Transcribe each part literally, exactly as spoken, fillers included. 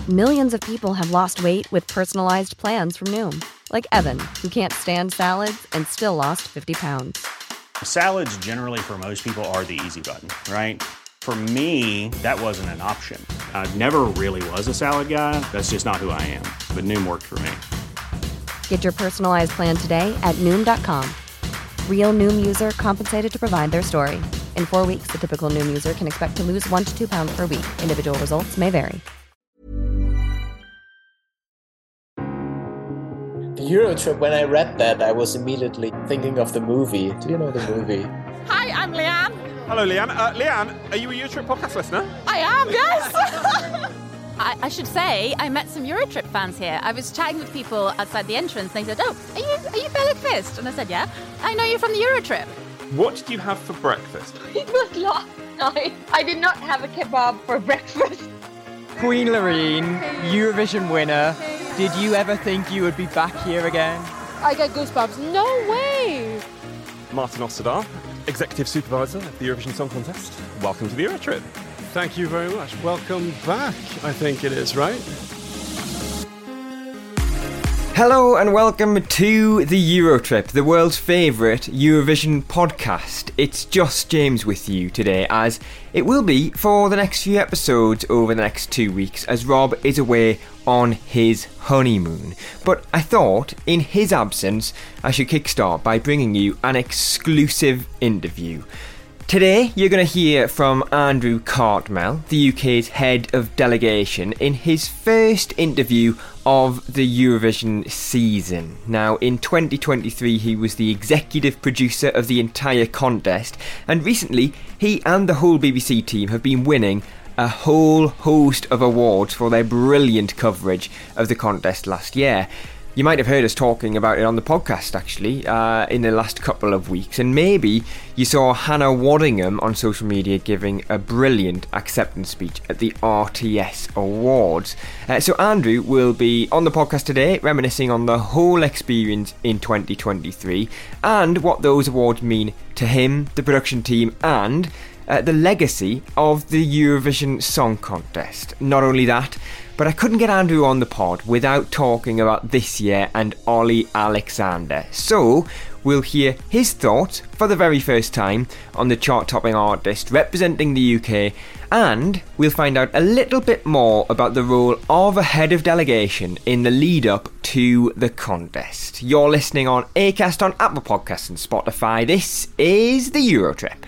Millions of people have lost weight with personalized plans from Noom. Like Evan, who can't stand salads and still lost fifty pounds. Salads generally for most people are the easy button, right? For me, that wasn't an option. I never really was a salad guy. That's just not who I am. But Noom worked for me. Get your personalized plan today at Noom dot com. Real Noom user compensated to provide their story. In four weeks, the typical Noom user can expect to lose one to two pounds per week. Individual results may vary. The Eurotrip, when I read that, I was immediately thinking of the movie. Do you know the movie? Hi, I'm Leanne. Hello, Leanne. Uh, Leanne, are you a Eurotrip podcast listener? I am, yes. I, I should say, I met some Eurotrip fans here. I was chatting with people outside the entrance, and they said, "Oh, are you are you Bella Fist?" And I said, "Yeah, I know you're from the Eurotrip." What did you have for breakfast? It was last night. I did not have a kebab for breakfast. Queen Loreen, Eurovision winner. Did you ever think you would be back here again? I get goosebumps. No way! Martin Osterdahl, Executive Supervisor of the Eurovision Song Contest. Welcome to the Eurotrip. Thank you very much. Welcome back, I think it is, right? Hello and welcome to the Eurotrip, the world's favourite Eurovision podcast. It's just James with you today, as it will be for the next few episodes over the next two weeks, as Rob is away on his honeymoon. But I thought, in his absence, I should kickstart by bringing you an exclusive interview. Today, you're going to hear from Andrew Cartmel, the U K's head of delegation, in his first interview of the Eurovision season. Now, in twenty twenty-three, he was the executive producer of the entire contest, and recently, he and the whole B B C team have been winning a whole host of awards for their brilliant coverage of the contest last year. You might have heard us talking about it on the podcast, actually, uh, in the last couple of weeks. And maybe you saw Hannah Waddingham on social media giving a brilliant acceptance speech at the R T S Awards. Uh, so Andrew will be on the podcast today, reminiscing on the whole experience in twenty twenty-three and what those awards mean to him, the production team, and uh, the legacy of the Eurovision Song Contest. Not only that, but I couldn't get Andrew on the pod without talking about this year and Olly Alexander. So, we'll hear his thoughts for the very first time on the chart-topping artist representing the U K, and we'll find out a little bit more about the role of a head of delegation in the lead-up to the contest. You're listening on Acast, on Apple Podcasts and Spotify. This is the Eurotrip.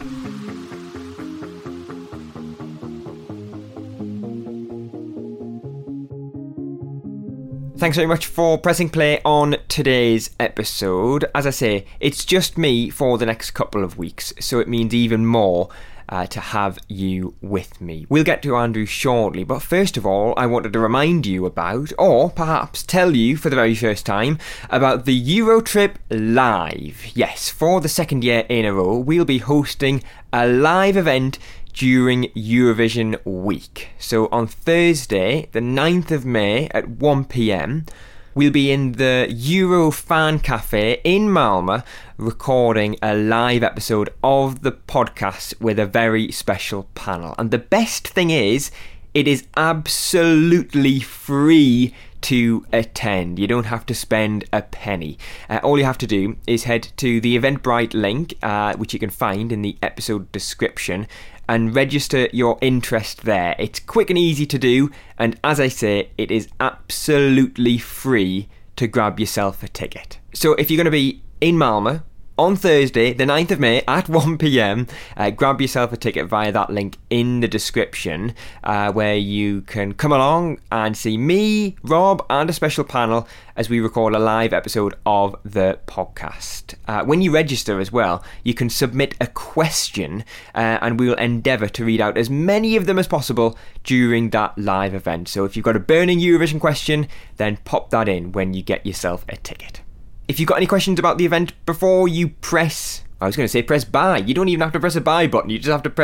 Thanks very much for pressing play on today's episode. As I say, it's just me for the next couple of weeks, so it means even more uh, to have you with me. We'll get to Andrew shortly, but first of all, I wanted to remind you about, or perhaps tell you for the very first time, about the Eurotrip Live. Yes, for the second year in a row, we'll be hosting a live event during Eurovision week. So on Thursday, the ninth of May at one p.m, we'll be in the Euro Fan Cafe in Malmö recording a live episode of the podcast with a very special panel. And the best thing is, it is absolutely free to attend. You don't have to spend a penny. Uh, all you have to do is head to the Eventbrite link, uh, which you can find in the episode description, and register your interest there. It's quick and easy to do, and as I say, it is absolutely free to grab yourself a ticket. So if you're going to be in Malmö on Thursday, the ninth of May at one p.m, uh, grab yourself a ticket via that link in the description, uh, where you can come along and see me, Rob, and a special panel as we record a live episode of the podcast. Uh, when you register as well, you can submit a question, uh, and we will endeavour to read out as many of them as possible during that live event. So if you've got a burning Eurovision question, then pop that in when you get yourself a ticket. If you've got any questions about the event before you press, I was going to say press buy. You don't even have to press a buy button. You just have to press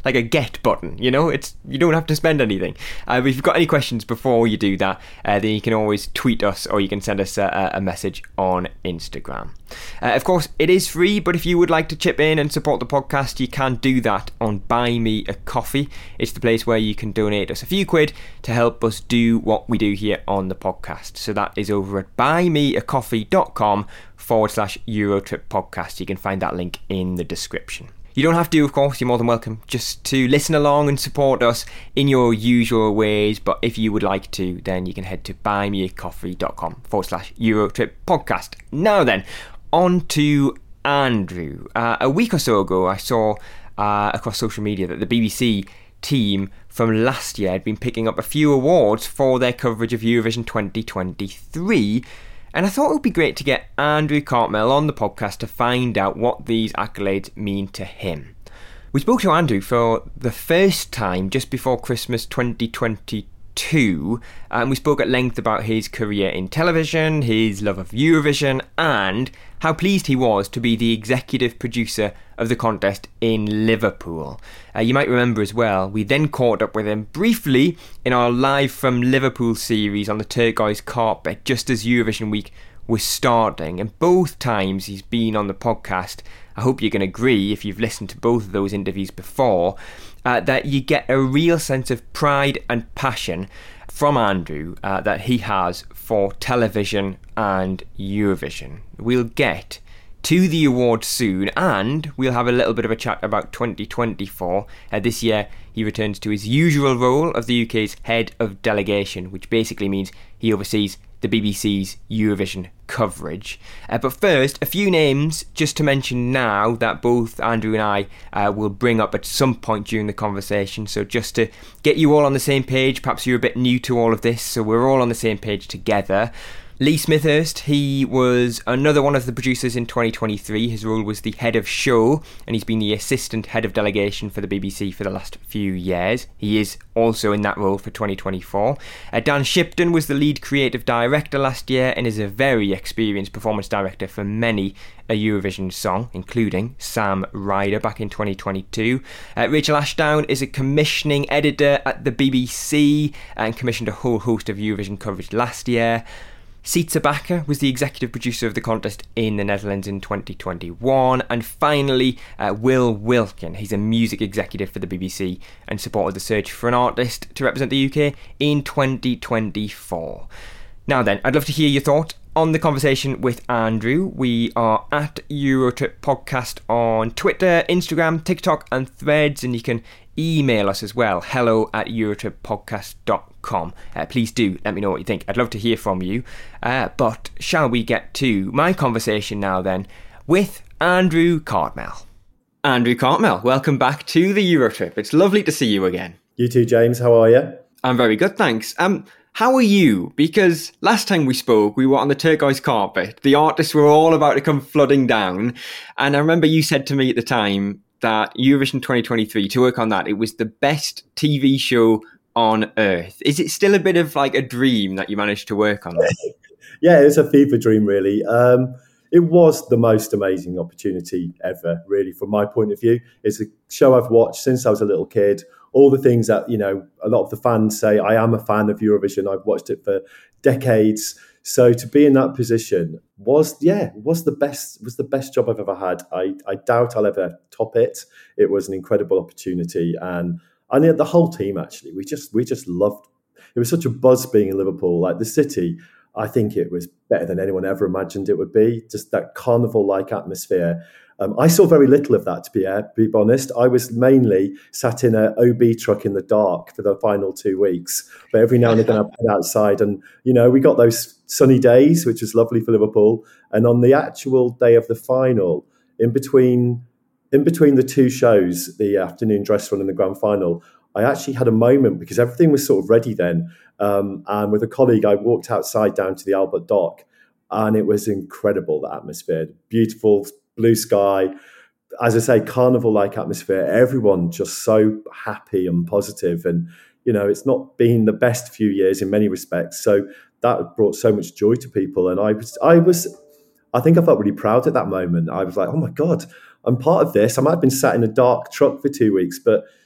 like a get button, you know? It's you don't have to spend anything. Uh, but if you've got any questions before you do that, uh, then you can always tweet us or you can send us a, a message on Instagram. Uh, of course, it is free, but if you would like to chip in and support the podcast, you can do that on Buy Me a Coffee. It's the place where you can donate us a few quid to help us do what we do here on the podcast. So that is over at buymeacoffee.com forward slash Eurotrip podcast. You can find that link in the description. You don't have to, of course, you're more than welcome just to listen along and support us in your usual ways, but if you would like to, then you can head to buymeacoffee.com forward slash Eurotrip podcast. Now then, on to Andrew. Uh, a week or so ago, I saw uh, across social media that the B B C team from last year had been picking up a few awards for their coverage of Eurovision twenty twenty-three, and I thought it would be great to get Andrew Cartmel on the podcast to find out what these accolades mean to him. We spoke to Andrew for the first time just before Christmas twenty twenty-two, and we spoke at length about his career in television, his love of Eurovision, and how pleased he was to be the executive producer of the contest in Liverpool. Uh, you might remember as well, we then caught up with him briefly in our Live from Liverpool series on the turquoise carpet just as Eurovision week was starting, and both times he's been on the podcast, I hope you can agree if you've listened to both of those interviews before, uh, that you get a real sense of pride and passion from Andrew uh, that he has for television and Eurovision. We'll get to the awards soon, and we'll have a little bit of a chat about twenty twenty-four. Uh, this year he returns to his usual role of the U K's head of delegation, which basically means he oversees the B B C's Eurovision coverage. Uh, but first, a few names just to mention now that both Andrew and I uh, will bring up at some point during the conversation. So just to get you all on the same page, perhaps you're a bit new to all of this, so we're all on the same page together. Lee Smithhurst, he was another one of the producers in twenty twenty-three. His role was the head of show, and he's been the assistant head of delegation for the B B C for the last few years. He is also in that role for twenty twenty-four. Uh, Dan Shipton was the lead creative director last year and is a very experienced performance director for many a Eurovision song, including Sam Ryder back in twenty twenty-two. Uh, Rachel Ashdown is a commissioning editor at the B B C and commissioned a whole host of Eurovision coverage last year. Sietse Bakker was the executive producer of the contest in the Netherlands in twenty twenty-one. And finally, uh, Will Wilkin. He's a music executive for the B B C and supported the search for an artist to represent the U K in twenty twenty-four. Now then, I'd love to hear your thoughts on the conversation with Andrew. We are at Eurotrip Podcast on Twitter, Instagram, TikTok and Threads, and you can email us as well, hello at eurotrip podcast dot com. Uh, please do let me know what you think. I'd love to hear from you. Uh, but shall we get to my conversation now then with Andrew Cartmel. Andrew Cartmel, welcome back to the Eurotrip. It's lovely to see you again. You too, James. How are you? I'm very good, thanks. Um, how are you? Because last time we spoke, we were on the turquoise carpet. The artists were all about to come flooding down. And I remember you said to me at the time that Eurovision twenty twenty-three, to work on that, it was the best T V show on earth. Is it still a bit of like a dream that you managed to work on that? Yeah, it's a fever dream, really. Um, it was the most amazing opportunity ever, really, from my point of view. It's a show I've watched since I was a little kid. All the things that, you know, a lot of the fans say, I am a fan of Eurovision. I've watched it for decades. So to be in that position was, yeah, was the best, was the best job I've ever had. I, I doubt I'll ever top it. It was an incredible opportunity. And and the whole team, actually, we just, we just loved, it was such a buzz being in Liverpool. Like the city, I think it was better than anyone ever imagined it would be. Just that carnival-like atmosphere. Um, I saw very little of that, to be, uh, be honest. I was mainly sat in an O B truck in the dark for the final two weeks. But every now and again, I'd been outside. And, you know, we got those sunny days, which was lovely for Liverpool. And on the actual day of the final, in between in between the two shows, the afternoon dress run and the grand final, I actually had a moment because everything was sort of ready then. Um, and with a colleague, I walked outside down to the Albert Dock. And it was incredible, the atmosphere. Beautiful blue sky, as I say, carnival-like atmosphere. Everyone just so happy and positive. And, you know, it's not been the best few years in many respects. So that brought so much joy to people. And I was, I was, I think I felt really proud at that moment. I was like, oh my God, I'm part of this. I might have been sat in a dark truck for two weeks, but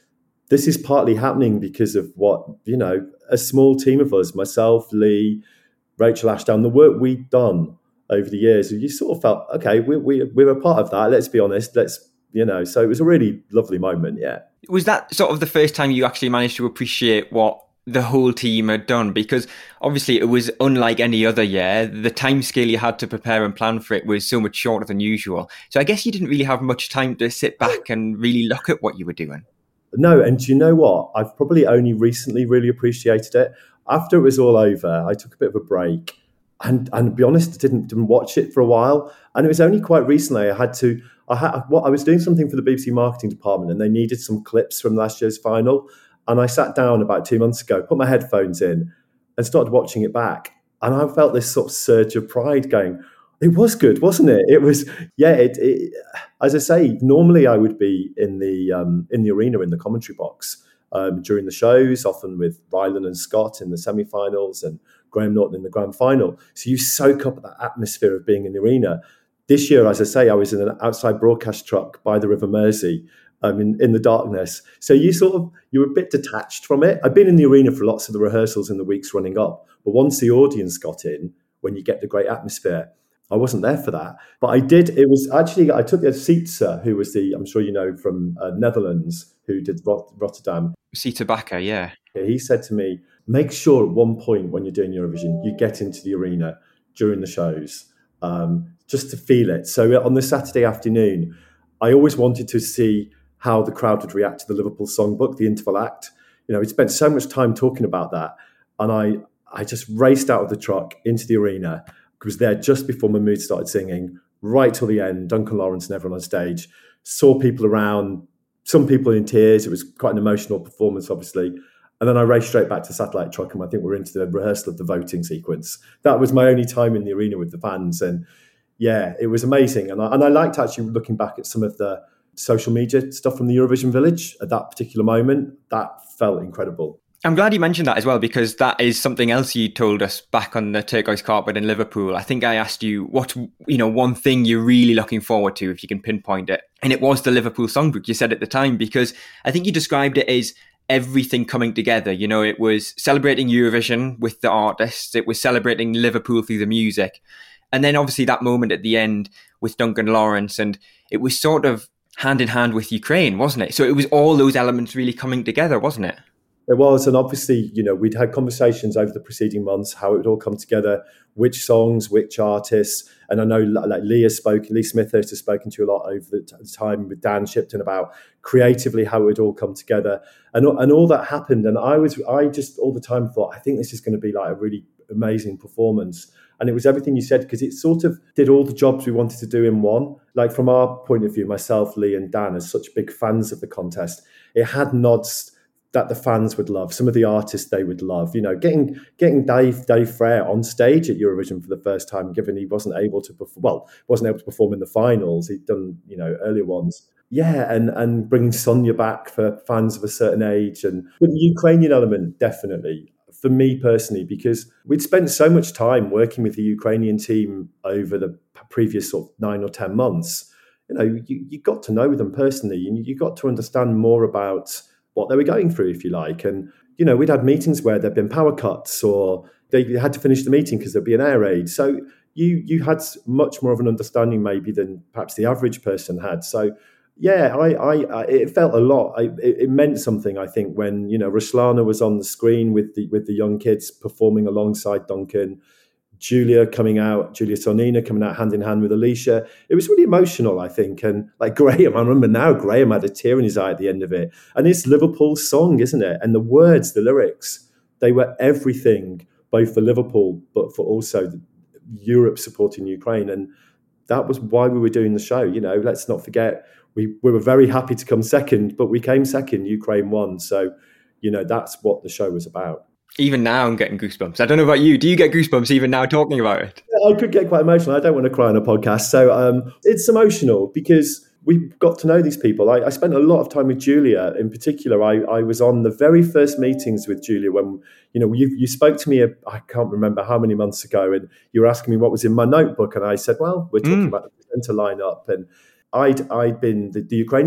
this is partly happening because of what, you know, a small team of us, myself, Lee, Rachel Ashdown, the work we've done over the years, you sort of felt, okay, we, we, we're a part of that. Let's be honest. Let's, you know, so it was a really lovely moment. Yeah. Was that sort of the first time you actually managed to appreciate what the whole team had done? Because obviously it was unlike any other year. The time scale you had to prepare and plan for it was so much shorter than usual. So I guess you didn't really have much time to sit back and really look at what you were doing. No, and do you know what? I've probably only recently really appreciated it. After it was all over, I took a bit of a break and, and to be honest, didn't, didn't watch it for a while. And it was only quite recently I had to, I had, well, I was doing something for the B B C marketing department and they needed some clips from last year's final. And I sat down about two months ago, put my headphones in and started watching it back. And I felt this sort of surge of pride going, it was good, wasn't it? It was, yeah, it, it as I say, normally I would be in the um, in the arena in the commentary box um, during the shows, often with Rylan and Scott in the semi-finals and Graham Norton in the grand final. So you soak up that atmosphere of being in the arena. This year, as I say, I was in an outside broadcast truck by the River Mersey, Um, in, in the darkness. So you sort of, you were a bit detached from it. I've been in the arena for lots of the rehearsals in the weeks running up, but once the audience got in, when you get the great atmosphere, I wasn't there for that. But I did, it was actually, I took a Sietze, who was the, I'm sure you know, from uh, Netherlands, who did Rot- Rotterdam. Sietze Bakker, yeah. He said to me, make sure at one point when you're doing Eurovision, you get into the arena during the shows, um, just to feel it. So on the Saturday afternoon, I always wanted to see how the crowd would react to the Liverpool songbook, the interval act. You know, we spent so much time talking about that. And I I just raced out of the truck into the arena. I was there just before Mahmood started singing, right till the end, Duncan Lawrence and everyone on stage. Saw people around, some people in tears. It was quite an emotional performance, obviously. And then I raced straight back to Satellite Truck, and I think we're into the rehearsal of the voting sequence. That was my only time in the arena with the fans. And yeah, it was amazing. And I, and I liked actually looking back at some of the social media stuff from the Eurovision Village at that particular moment. That felt incredible. I'm glad you mentioned that as well, because that is something else you told us back on the turquoise carpet in Liverpool. I think I asked you what, you know, one thing you're really looking forward to, if you can pinpoint it. And it was the Liverpool songbook, you said at the time, because I think you described it as everything coming together. You know, it was celebrating Eurovision with the artists. It was celebrating Liverpool through the music. And then obviously that moment at the end with Duncan Lawrence, and it was sort of hand in hand with Ukraine, wasn't it? So it was all those elements really coming together, wasn't it? It was, and obviously, you know, we'd had conversations over the preceding months, how it would all come together, which songs, which artists. And I know like Leah spoke, Lee Smithhurst has spoken to you a lot over the t- time with Dan Shipton about creatively how it would all come together. And, and all that happened. And I was, I just all the time thought, I think this is going to be like a really amazing performance. And it was everything you said, because it sort of did all the jobs we wanted to do in one. Like from our point of view, myself, Lee and Dan, as such big fans of the contest, it had nods that the fans would love, some of the artists they would love. You know, getting getting Dave Dave Frere on stage at Eurovision for the first time, given he wasn't able to perform, well, wasn't able to perform in the finals. He'd done, you know, earlier ones. Yeah, and and bringing Sonia back for fans of a certain age, and with the Ukrainian element, definitely. For me personally, because we'd spent so much time working with the Ukrainian team over the previous sort of nine or ten months, you know, you, you got to know them personally, and you got to understand more about what they were going through, if you like. And, you know, we'd had meetings where there'd been power cuts, or they had to finish the meeting because there'd be an air raid. So you you had much more of an understanding maybe than perhaps the average person had. So yeah, I, I, I it felt a lot. I, it, it meant something, I think, when, you know, Ruslana was on the screen with the with the young kids performing alongside Duncan, Julia coming out, Julia Sonina coming out hand in hand with Alicia. It was really emotional, I think. And like Graham, I remember now, Graham had a tear in his eye at the end of it. And it's Liverpool's song, isn't it? And the words, the lyrics, they were everything, both for Liverpool, but for also Europe supporting Ukraine. And that was why we were doing the show. You know, let's not forget, we, we were very happy to come second, but we came second, Ukraine won. So, you know, that's what the show was about. Even now I'm getting goosebumps. I don't know about you. Do you get goosebumps even now talking about it? I could get quite emotional. I don't want to cry on a podcast. So um, it's emotional because we got to know these people. I, I spent a lot of time with Julia in particular. I, I was on the very first meetings with Julia when, you know, you, you spoke to me, a, I can't remember how many months ago, and you were asking me what was in my notebook. And I said, well, we're talking mm. about the presenter lineup. And I'd, I'd been, the, the Ukrainians had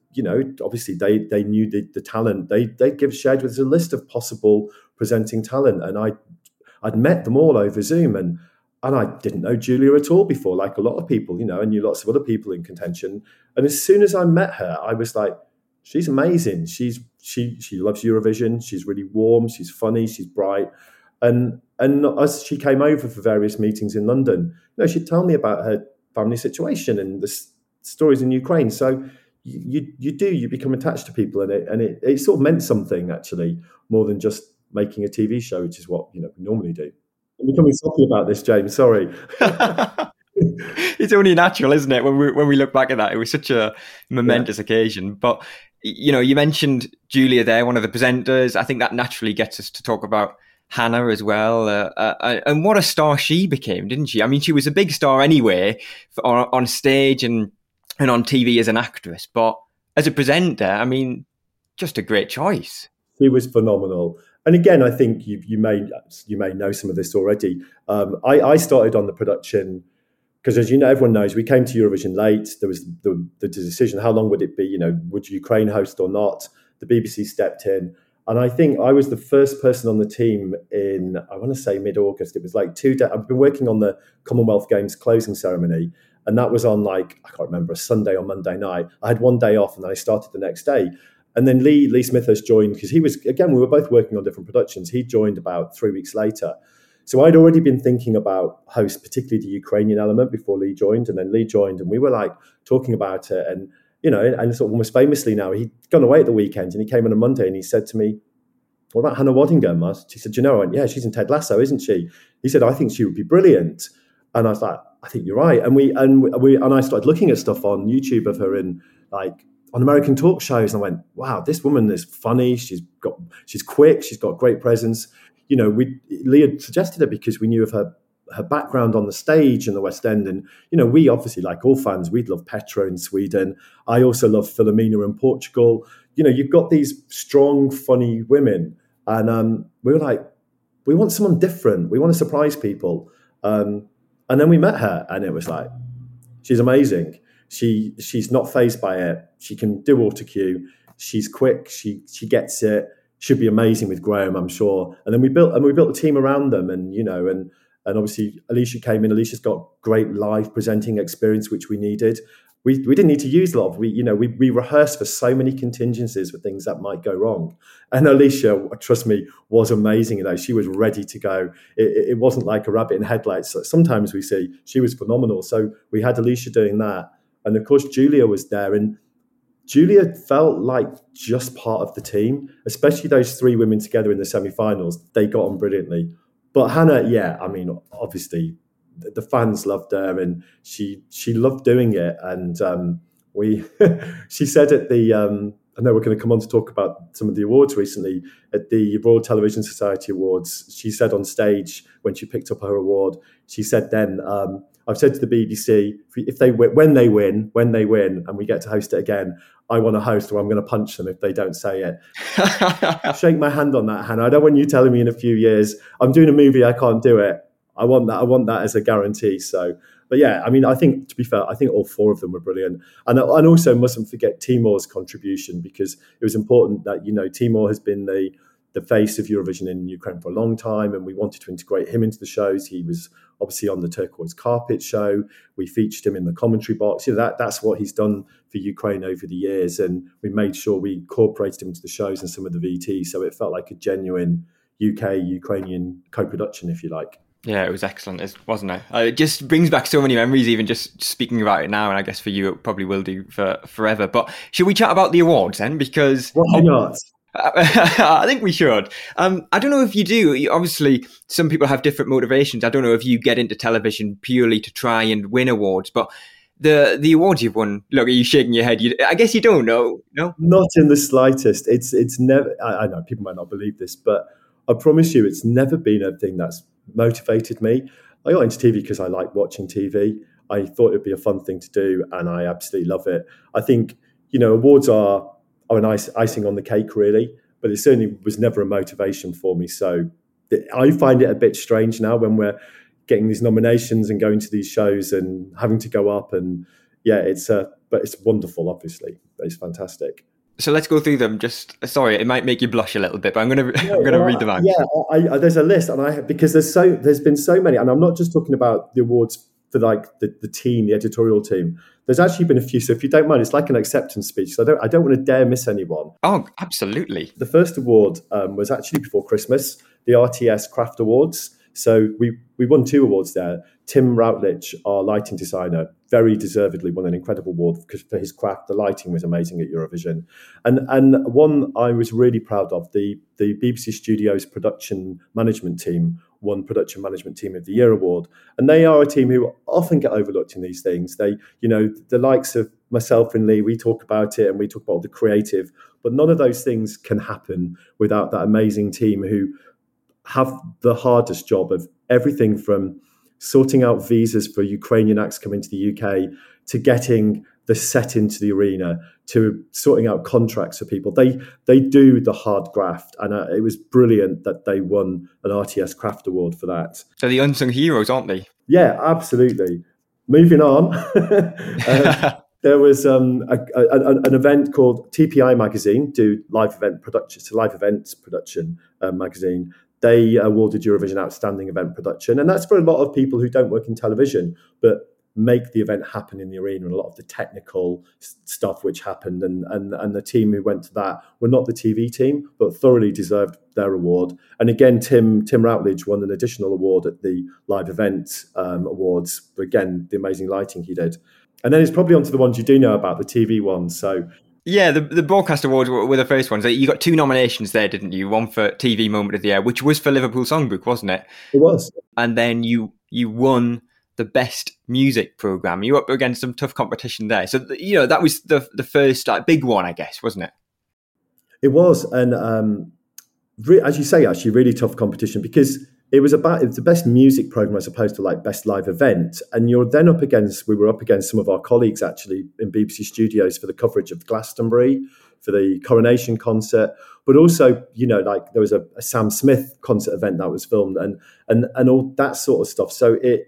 you know, obviously they they knew the, the talent. They they give shared with us a list of possible presenting talent, and I I'd met them all over Zoom, and and I didn't know Julia at all before, like a lot of people, you know, I knew lots of other people in contention. And as soon as I met her, I was like, she's amazing. She's she she loves Eurovision. She's really warm. She's funny. She's bright. And and as she came over for various meetings in London, you know, she'd tell me about her family situation and the s- stories in Ukraine. So you, you you do you become attached to people, and it and it, it sort of meant something actually more than just making a T V show, which is what you know we normally do. I'm becoming soppy about this, James. Sorry. It's only natural, isn't it? When we when we look back at that, it was such a momentous yeah. occasion. But you know, you mentioned Julia there, one of the presenters. I think that naturally gets us to talk about Hannah as well, uh, uh, and what a star she became, didn't she? I mean, she was a big star anyway on, on stage and and on T V as an actress, but as a presenter, I mean, just a great choice. She was phenomenal. And again, I think you you may you may know some of this already. Um, I, I started on the production because, as you know, everyone knows we came to Eurovision late. There was the, the decision: how long would it be? You know, would Ukraine host or not? The B B C stepped in. And I think I was the first person on the team in, I want to say mid-August. It was like two days. I've been working on the Commonwealth Games closing ceremony. And that was on like, I can't remember, a Sunday or Monday night. I had one day off and then I started the next day. And then Lee Lee Smithurst joined because he was, again, we were both working on different productions. He joined about three weeks later. So I'd already been thinking about hosts, particularly the Ukrainian element, before Lee joined. And then Lee joined and we were like talking about it. And you know, and sort of almost famously now, he'd gone away at the weekend and he came on a Monday and he said to me, what about Hannah Waddingham? She said, you know, I went, yeah, she's in Ted Lasso, isn't she? He said, I think she would be brilliant. And I was like, I think you're right. And we and we and I started looking at stuff on YouTube of her in like on American talk shows. And I went, wow, this woman is funny. She's got she's quick. She's got great presence. You know, we Lee had suggested her because we knew of her her background on the stage in the West End. And, you know, we obviously, like all fans, we'd love Petra in Sweden. I also love Filomena in Portugal. You know, you've got these strong, funny women. And um, we were like, we want someone different. We want to surprise people. Um, and then we met her and it was like, she's amazing. She She's not fazed by it. She can do autocue. She's quick. She she gets it. Should be amazing with Graham, I'm sure. And then we built and we built a team around them. And, you know, and And obviously, Alicia came in. Alicia's got great live presenting experience, which we needed. We we didn't need to use a lot of. We you know we we rehearsed for so many contingencies for things that might go wrong. And Alicia, trust me, was amazing. You know, she was ready to go. It, it wasn't like a rabbit in headlights. Sometimes we see she was phenomenal. So we had Alicia doing that, and of course Julia was there. And Julia felt like just part of the team, especially those three women together in the semi-finals. They got on brilliantly. But Hannah, yeah, I mean, obviously the fans loved her and she she loved doing it. And um, we, she said at the, um, I know we're going to come on to talk about some of the awards recently, at the Royal Television Society Awards, she said on stage when she picked up her award, she said then, um, I've said to the B B C, if they when they win, when they win, and we get to host it again, I want to host, or I'm going to punch them if they don't say it. Shake my hand on that, Hannah. I don't want you telling me in a few years I'm doing a movie, I can't do it. I want that. I want that as a guarantee. So, but yeah, I mean, I think to be fair, I think all four of them were brilliant, and and also mustn't forget Timur's contribution, because it was important that, you know, Timur has been the the face of Eurovision in Ukraine for a long time, and we wanted to integrate him into the shows. He was obviously on the Turquoise Carpet show. We featured him in the commentary box. You know, that that's what he's done for Ukraine over the years, and we made sure we incorporated him into the shows and some of the V T, so it felt like a genuine U K Ukrainian co-production, if you like. Yeah, it was excellent, wasn't it? Uh, it just brings back so many memories, even just speaking about it now, and I guess for you it probably will do for forever. But should we chat about the awards then? Because why not? I think we should. Um, I don't know if you do. Obviously, some people have different motivations. I don't know if you get into television purely to try and win awards, but the the awards you've won, look, are you shaking your head? You, I guess you don't know, no? Not in the slightest. It's it's never, I, I know people might not believe this, but I promise you it's never been a thing that's motivated me. I got into T V because I like watching T V. I thought it'd be a fun thing to do, and I absolutely love it. I think, you know, awards are are an ice, icing on the cake, really, but it certainly was never a motivation for me. So I find it a bit strange now when we're getting these nominations and going to these shows and having to go up, and yeah, it's uh, but it's wonderful, obviously. is fantastic. So let's go through them. Just sorry, it might make you blush a little bit, but I'm going to Yeah, I'm going to well, read them out. Yeah, I, I, there's a list, and I because there's so there's been so many, and I'm not just talking about the awards for like the, the team, the editorial team. There's actually been a few. So if you don't mind, it's like an acceptance speech. So I don't I don't want to dare miss anyone. Oh, absolutely. The first award um, was actually before Christmas, the R T S Craft Awards. So we we won two awards there. Tim Routledge, our lighting designer, very deservedly won an incredible award because for his craft. The lighting was amazing at Eurovision. And and one I was really proud of, the, the B B C Studios production management team won Production Management Team of the Year award. And they are a team who often get overlooked in these things. They, you know, the likes of myself and Lee, we talk about it and we talk about the creative, but none of those things can happen without that amazing team who have the hardest job of everything from sorting out visas for Ukrainian acts coming to the U K to getting the set into the arena to sorting out contracts for people. They they do the hard graft, and uh, it was brilliant that they won an R T S Craft Award for that. So the unsung heroes, aren't they? Yeah, absolutely. Moving on. um, There was um, a, a, an event called T P I Magazine, do live event production. It's a live events production uh, magazine. They awarded Eurovision Outstanding Event Production. And that's for a lot of people who don't work in television, but make the event happen in the arena, and a lot of the technical stuff which happened. And, and, and the team who went to that were not the T V team, but thoroughly deserved their award. And again, Tim Tim Routledge won an additional award at the Live Event um, Awards. Again, the amazing lighting he did. And then it's probably onto the ones you do know about, the T V ones. So yeah, the the broadcast awards were, were the first ones. You got two nominations there, didn't you? One for T V Moment of the Year, which was for Liverpool Songbook, wasn't it? It was. And then you you won the best music program. You were up against some tough competition there. So you know that was the the first like big one, I guess, wasn't it? It was, and um, re- as you say, actually, really tough competition because it was about it was the best music program as opposed to like best live event. And you're then up against, we were up against some of our colleagues actually in B B C Studios for the coverage of Glastonbury, for the Coronation concert, but also, you know, like there was a, a Sam Smith concert event that was filmed and and and all that sort of stuff. So it,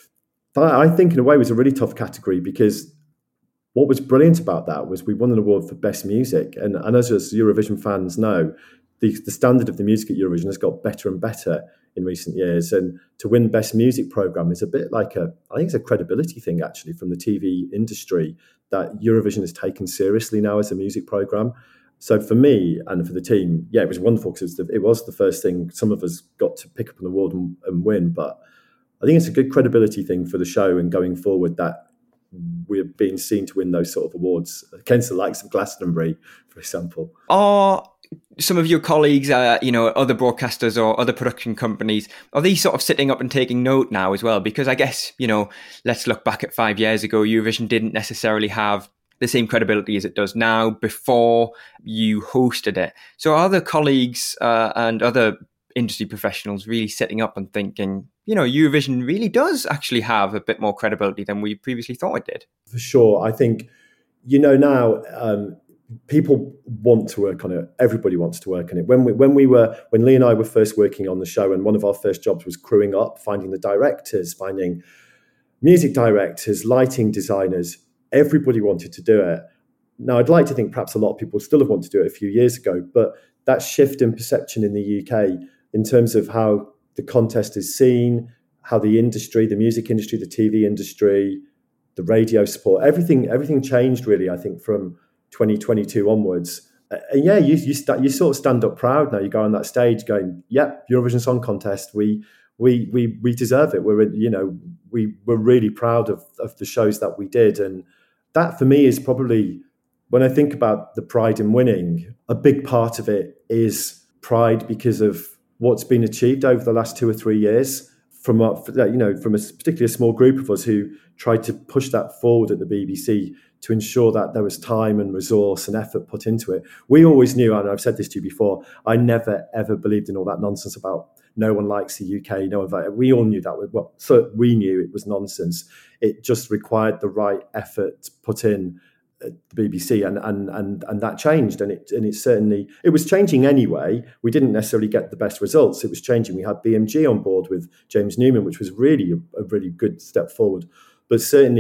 that, I think in a way was a really tough category because what was brilliant about that was we won an award for best music. And, and as us Eurovision fans know, the, the standard of the music at Eurovision has got better and better in recent years, and to win best music program is a bit like a I think it's a credibility thing actually from the T V industry, that Eurovision is taken seriously now as a music program. So for me and for the team, yeah, it was wonderful because it, it was the first thing some of us got to pick up an award and, and win. But I think it's a good credibility thing for the show and going forward that we're being seen to win those sort of awards against the likes of Glastonbury, for example. Are some of your colleagues, uh, you know, other broadcasters or other production companies, are these sort of sitting up and taking note now as well? Because I guess, you know, let's look back at five years ago, Eurovision didn't necessarily have the same credibility as it does now before you hosted it. So are the colleagues uh, and other industry professionals really sitting up and thinking, you know, Eurovision really does actually have a bit more credibility than we previously thought it did? For sure. I think, you know, now... Um, people want to work on it. Everybody wants to work on it. When we, when we were, when Lee and I were first working on the show, and one of our first jobs was crewing up, finding the directors, finding music directors, lighting designers. Everybody wanted to do it. Now, I'd like to think perhaps a lot of people still have wanted to do it a few years ago, but that shift in perception in the U K in terms of how the contest is seen, how the industry, the music industry, the T V industry, the radio support, everything, everything changed really, I think, from twenty twenty-two onwards. Uh, and yeah, you you, st- you sort of stand up proud now. You go on that stage going, yep, Eurovision Song Contest, we we we we deserve it. We're, you know, we we're really proud of, of the shows that we did. And that for me is probably, when I think about the pride in winning, a big part of it is pride because of what's been achieved over the last two or three years from, a, you know, from a particularly a small group of us who tried to push that forward at the B B C to ensure that there was time and resource and effort put into it. We always knew, and I've said this to you before, I never, ever believed in all that nonsense about no one likes the U K, no one, we all knew that, well, so we knew it was nonsense. It just required the right effort put in at the B B C, and and and and that changed, and it and it certainly, it was changing anyway. We didn't necessarily get the best results. It was changing. We had B M G on board with James Newman, which was really a, a really good step forward. But certainly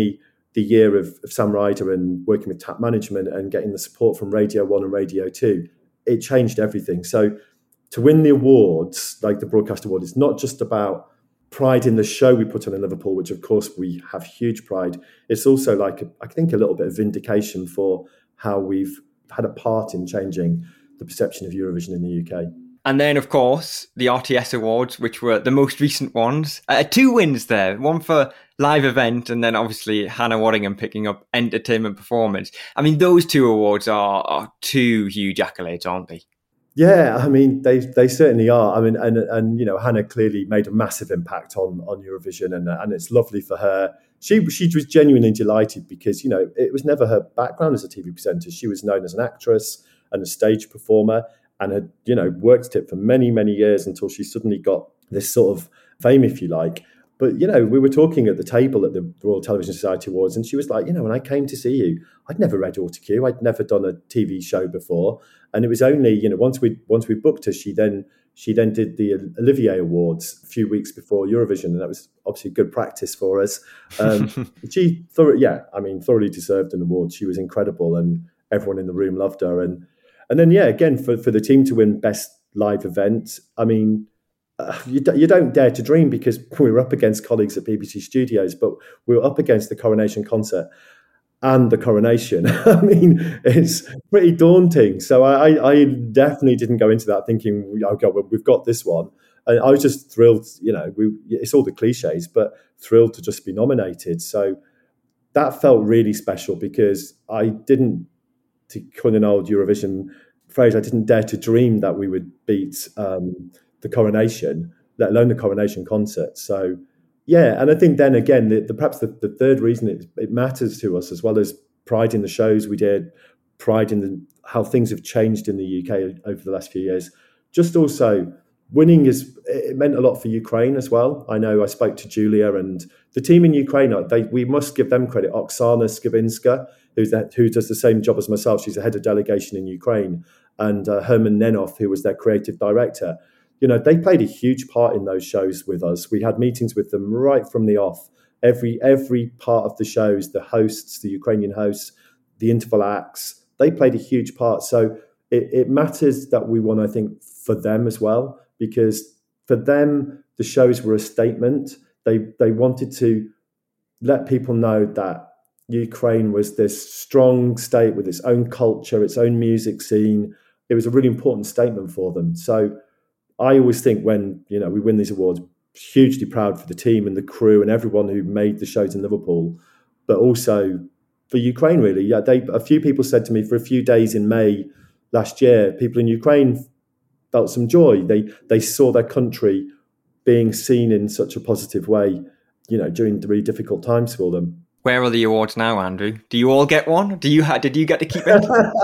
the year of, of Sam Ryder and working with Tap Management and getting the support from Radio One and Radio Two, it changed everything. So to win the awards, like the Broadcast Award, it's not just about pride in the show we put on in Liverpool, which of course we have huge pride. It's also like, a, I think, a little bit of vindication for how we've had a part in changing the perception of Eurovision in the U K. And then, of course, the R T S Awards, which were the most recent ones. Uh, two wins there, one for live event, and then obviously Hannah Waddingham picking up entertainment performance. I mean, those two awards are, are two huge accolades, aren't they? Yeah, I mean, they they certainly are. I mean, and and you know, Hannah clearly made a massive impact on on Eurovision, and and it's lovely for her. She she was genuinely delighted because, you know, it was never her background as a T V presenter. She was known as an actress and a stage performer, and had, you know, worked at it for many, many years until she suddenly got this sort of fame, if you like. But, you know, we were talking at the table at the Royal Television Society Awards, and she was like, you know, when I came to see you, I'd never read Autocue. I'd never done a T V show before. And it was only, you know, once we once we booked her, she then she then did the Olivier Awards a few weeks before Eurovision, and that was obviously good practice for us. Um, she, thorough, yeah, I mean, thoroughly deserved an award. She was incredible, and everyone in the room loved her. And and then, yeah, again, for, for the team to win Best Live Event, I mean, uh, you, you don't dare to dream, because we were up against colleagues at B B C Studios, but we were up against the Coronation Concert and the Coronation. I mean, it's pretty daunting. So I, I definitely didn't go into that thinking, oh God, well, we've got this one. And I was just thrilled, you know, we, it's all the cliches, but thrilled to just be nominated. So that felt really special, because I didn't, to coin an old Eurovision phrase, I didn't dare to dream that we would beat um, the Coronation, let alone the Coronation Concert. So yeah, and I think then again, the, the, perhaps the, the third reason it, it matters to us, as well as pride in the shows we did, pride in the, how things have changed in the U K over the last few years, just also winning is, it meant a lot for Ukraine as well. I know I spoke to Julia and the team in Ukraine, they, we must give them credit. Oksana Skibinska, who's that, who does the same job as myself, she's the head of delegation in Ukraine, and uh, Herman Nenov, who was their creative director. You know, they played a huge part in those shows with us. We had meetings with them right from the off. Every every part of the shows, the hosts, the Ukrainian hosts, the interval acts, they played a huge part. So it, it matters that we won, I think, for them as well, because for them, the shows were a statement. They they wanted to let people know that Ukraine was this strong state with its own culture, its own music scene. It was a really important statement for them. So I always think when, you know, we win these awards, hugely proud for the team and the crew and everyone who made the shows in Liverpool, but also for Ukraine, really. Yeah, they, a few people said to me for a few days in May last year, people in Ukraine felt some joy. They they saw their country being seen in such a positive way, you know, during the really difficult times for them. Where are the awards now, Andrew? Do you all get one? Do you ha- Did you get to keep it?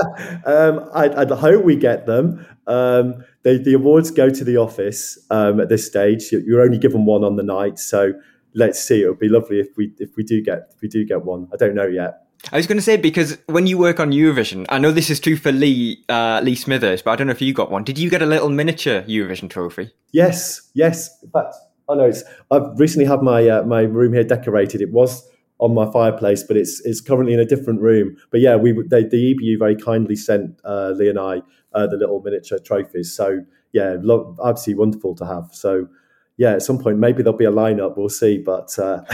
um, I'd, I'd hope we get them. Um, they, the awards go to the office um, at this stage. You're only given one on the night, so let's see. It would be lovely if we if we do get if we do get one. I don't know yet. I was going to say, because when you work on Eurovision, I know this is true for Lee uh, Lee Smithers, but I don't know if you got one. Did you get a little miniature Eurovision trophy? Yes, yes. In fact, I know it's. I've recently had my uh, my room here decorated. It was on my fireplace, but it's it's currently in a different room. But yeah, we they, the E B U very kindly sent uh, Lee and I uh, the little miniature trophies. So yeah, lo- absolutely wonderful to have. So yeah, at some point maybe there'll be a lineup. We'll see, but uh,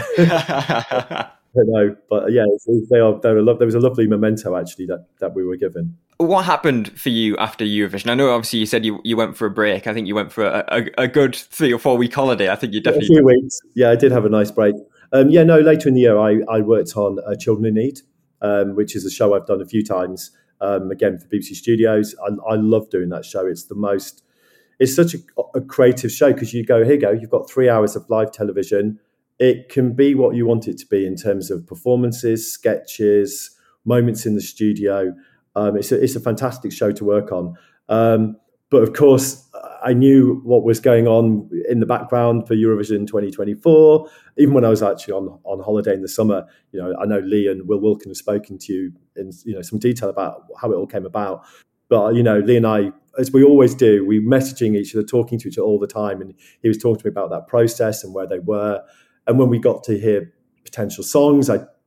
I don't know. But yeah, they are. They're a lo- there was a lovely memento actually that, that we were given. What happened for you after Eurovision? I know obviously you said you, you went for a break. I think you went for a, a, a good three or four week holiday. I think you definitely a few weeks. Yeah, I did have a nice break. Um, yeah, no, later in the year, I, I worked on uh, Children in Need, um, which is a show I've done a few times, um, again, for B B C Studios. I, I love doing that show. It's the most, it's such a, a creative show, because you go, here you go, you've got three hours of live television. It can be what you want it to be in terms of performances, sketches, moments in the studio. Um, it's, a, it's a fantastic show to work on. Um, but of course, I knew what was going on in the background for Eurovision twenty twenty-four. Even when I was actually on, on holiday in the summer, you know, I know Lee and Will Wilkin have spoken to you in, you know, some detail about how it all came about. But, you know, Lee and I, as we always do, we were messaging each other, talking to each other all the time. And he was talking to me about that process and where they were. And when we got to hear potential songs, I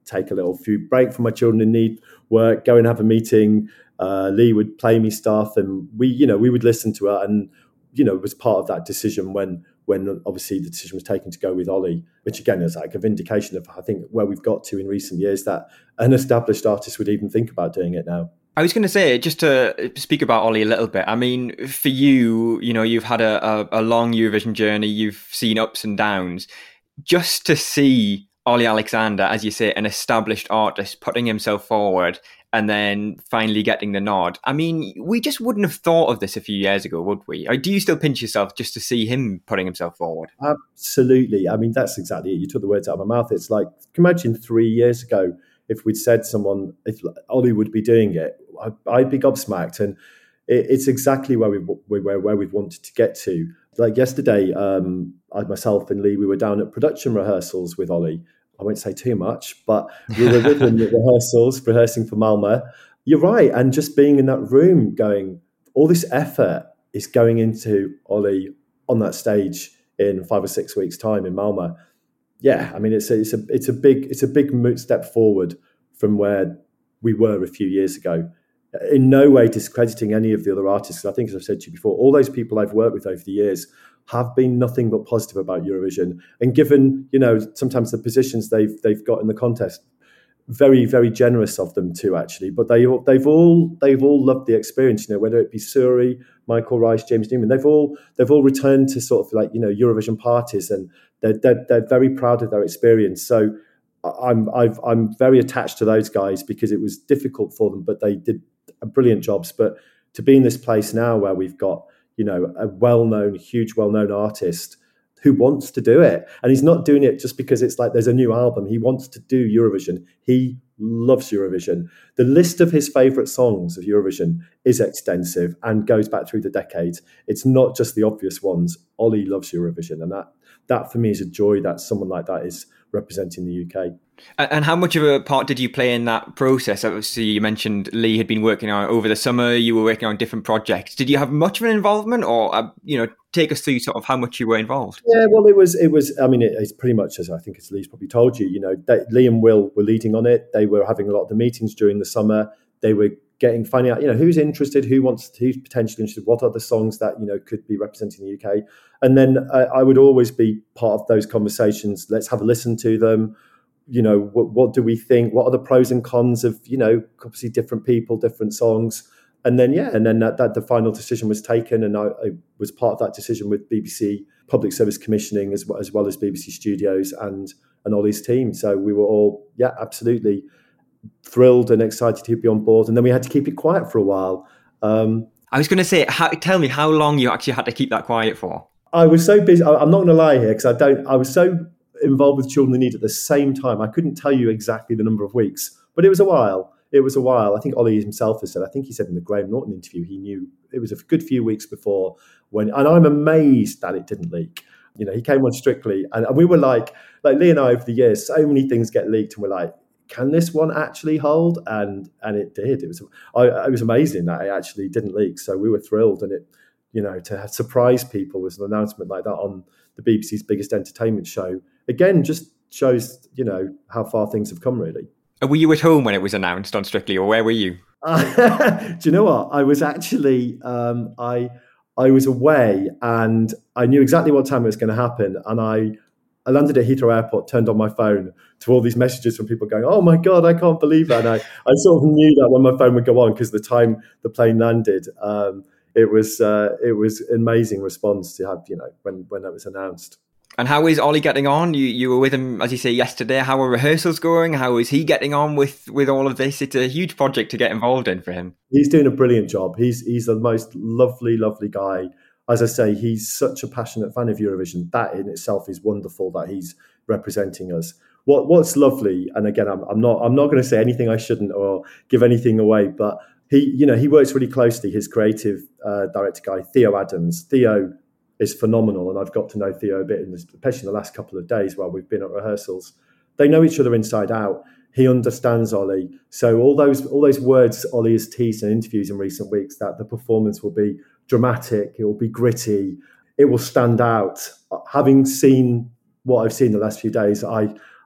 take a little few break from my children in need work, go and have a meeting. Uh, Lee would play me stuff, and we, you know, we would listen to it, and you know, it was part of that decision when, when obviously the decision was taken to go with Ollie, which again is like a vindication of I think where we've got to in recent years that an established artist would even think about doing it now. I was going to say, just to speak about Ollie a little bit, I mean, for you, you know, you've had a, a, a long Eurovision journey, you've seen ups and downs. Just to see Ollie Alexander, as you say, an established artist putting himself forward and then finally getting the nod. I mean, we just wouldn't have thought of this a few years ago, would we? Or do you still pinch yourself just to see him putting himself forward? Absolutely. I mean, that's exactly it. You took the words out of my mouth. It's like, imagine three years ago, if we'd said someone, if Ollie would be doing it, I'd be gobsmacked. And it's exactly where we where where we've wanted to get to. Like yesterday, um, I myself and Lee, we were down at production rehearsals with Ollie. I won't say too much, but we were with him at rehearsals, rehearsing for Malmö. You're right, and just being in that room, going, all this effort is going into Ollie on that stage in five or six weeks' time in Malmö. Yeah, I mean, it's a, it's a it's a big it's a big step forward from where we were a few years ago. In no way discrediting any of the other artists. I think, as I've said to you before, all those people I've worked with over the years have been nothing but positive about Eurovision. And given, you know, sometimes the positions they've they've got in the contest, very, very generous of them too, actually. But they all they've all they've all loved the experience. You know, whether it be Suri, Michael Rice, James Newman, they've all they've all returned to sort of like, you know, Eurovision parties, and they're they're, they're very proud of their experience. So I'm I've, I'm very attached to those guys because it was difficult for them, but they did brilliant jobs. But to be in this place now where we've got, you know, a well-known, huge, well-known artist who wants to do it, and he's not doing it just because it's like there's a new album. He wants to do Eurovision. He loves Eurovision. The list of his favourite songs of Eurovision is extensive and goes back through the decades. It's not just the obvious ones. Ollie loves Eurovision, and that that for me is a joy that someone like that is representing the U K. And how much of a part did you play in that process? Obviously, you mentioned Lee had been working on it over the summer. You were working on different projects. Did you have much of an involvement, or uh, you know, take us through sort of how much you were involved? Yeah, well, it was it was. I mean, it, it's pretty much as I think as Lee's probably told you. You know, they, Lee and Will were leading on it. They were having a lot of the meetings during the summer. They were getting finding out, you know, who's interested, who wants, who's potentially interested, what are the songs that, you know, could be representing the U K. And then uh, I would always be part of those conversations. Let's have a listen to them. You know, what, what do we think? What are the pros and cons of, you know, obviously different people, different songs. And then, yeah, and then that, that the final decision was taken, and I, I was part of that decision with B B C Public Service Commissioning as well as, well as B B C Studios and, and Ollie's team. So we were all, yeah, absolutely thrilled and excited to be on board. And then we had to keep it quiet for a while. Um, I was going to say, how, tell me how long you actually had to keep that quiet for. I was so busy. I, I'm not going to lie here because I don't, I was so involved with Children in Need at the same time. I couldn't tell you exactly the number of weeks, but it was a while. It was a while. I think Ollie himself has said, I think he said in the Graham Norton interview, he knew it was a good few weeks before when, and I'm amazed that it didn't leak. You know, he came on Strictly, and, and we were like, like Lee and I over the years, so many things get leaked, and we're like, can this one actually hold? And and it did. It was I, it was amazing that it actually didn't leak. So we were thrilled, and it, you know, to surprise people with an announcement like that on the B B C's biggest entertainment show, again, just shows, you know, how far things have come, really. Were you at home when it was announced on Strictly, or where were you? Uh, do you know what? I was actually, um, I I was away, and I knew exactly what time it was going to happen, and I I landed at Heathrow Airport, turned on my phone to all these messages from people going, oh my God, I can't believe that. And I, I sort of knew that when my phone would go on, because the time the plane landed, um, it was uh, it was an amazing response to have, you know, when, when that was announced. And how is Ollie getting on? You you were with him, as you say, yesterday. How are rehearsals going? How is he getting on with, with all of this? It's a huge project to get involved in for him. He's doing a brilliant job. He's he's the most lovely, lovely guy. As I say, he's such a passionate fan of Eurovision. That in itself is wonderful that he's representing us. What What's lovely, and again, I'm, I'm not I'm not going to say anything I shouldn't or give anything away, but he, you know, he works really closely. His creative uh, director guy, Theo Adams. Theo is phenomenal, and I've got to know Theo a bit, in this, especially in the last couple of days while we've been at rehearsals. They know each other inside out. He understands Ollie. So all those all those words Ollie has teased in interviews in recent weeks, that the performance will be dramatic, it will be gritty, it will stand out. Having seen what I've seen the last few days, I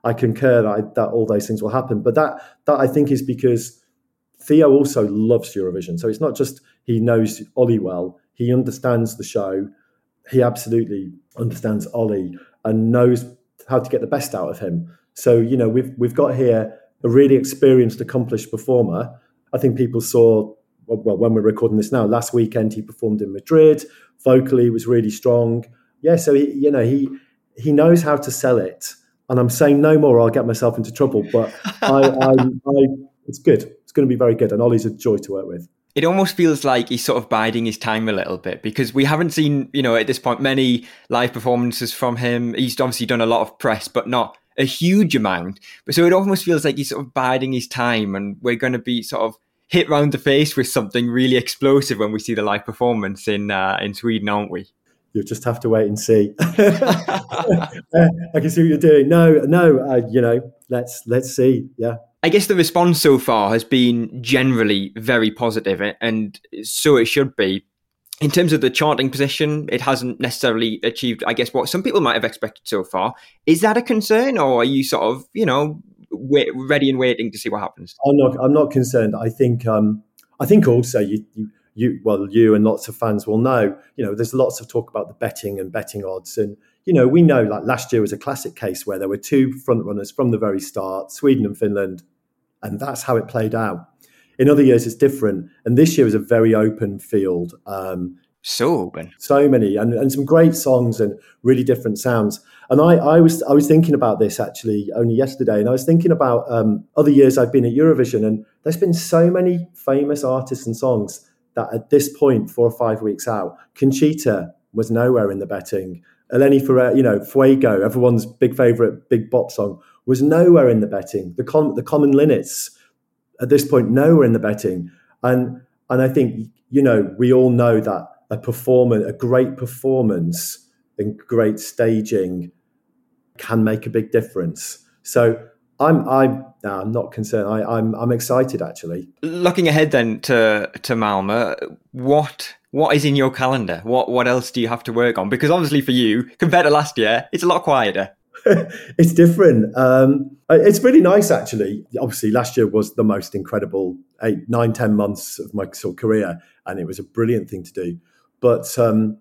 I concur that, I, that all those things will happen. But that that I think is because Theo also loves Eurovision. So it's not just he knows Ollie well, he understands the show. He absolutely understands Ollie and knows how to get the best out of him. So, you know, we've we've got here a really experienced, accomplished performer. I think people saw, well, when we're recording this now, last weekend he performed in Madrid. Vocally was really strong. Yeah, so he, you know, he he knows how to sell it. And I'm saying no more, or I'll get myself into trouble. But I, I, I, it's good. It's going to be very good. And Ollie's a joy to work with. It almost feels like he's sort of biding his time a little bit, because we haven't seen, you know, at this point, many live performances from him. He's obviously done a lot of press, but not a huge amount. But so it almost feels like he's sort of biding his time, and we're going to be sort of hit round the face with something really explosive when we see the live performance in uh, in Sweden, aren't we? You'll just have to wait and see. uh, I can see what you're doing. No, no, uh, you know, let's let's see. Yeah. I guess the response so far has been generally very positive, and so it should be. In terms of the charting position, it hasn't necessarily achieved, I guess, what some people might have expected so far. Is that a concern, or are you sort of, you know, wait, ready and waiting to see what happens? I'm not. I'm not concerned. I think. Um, I think also you, you, you, well, you and lots of fans will know. You know, there's lots of talk about the betting and betting odds, and you know, we know like last year was a classic case where there were two front runners from the very start, Sweden and Finland, and that's how it played out. In other years, it's different, and this year was a very open field. Um, so open, so many, and, and some great songs and really different sounds. And I, I was I was thinking about this actually only yesterday, and I was thinking about um, other years I've been at Eurovision, and there's been so many famous artists and songs that at this point, four or five weeks out, Conchita was nowhere in the betting. Eleni Ferrer, you know, Fuego, everyone's big favourite big bop song, was nowhere in the betting. The com- the Common Linnets, at this point, nowhere in the betting. And and I think, you know, we all know that a performance, a great performance and great staging can make a big difference. So I'm I'm no, I'm not concerned. I, I'm I'm excited actually. Looking ahead then to to Malmö, what what is in your calendar? What what else do you have to work on? Because obviously for you, compared to last year, it's a lot quieter. It's different. Um, it's really nice, actually. Obviously, last year was the most incredible eight, nine, ten months of my sort of career, and it was a brilliant thing to do. But um,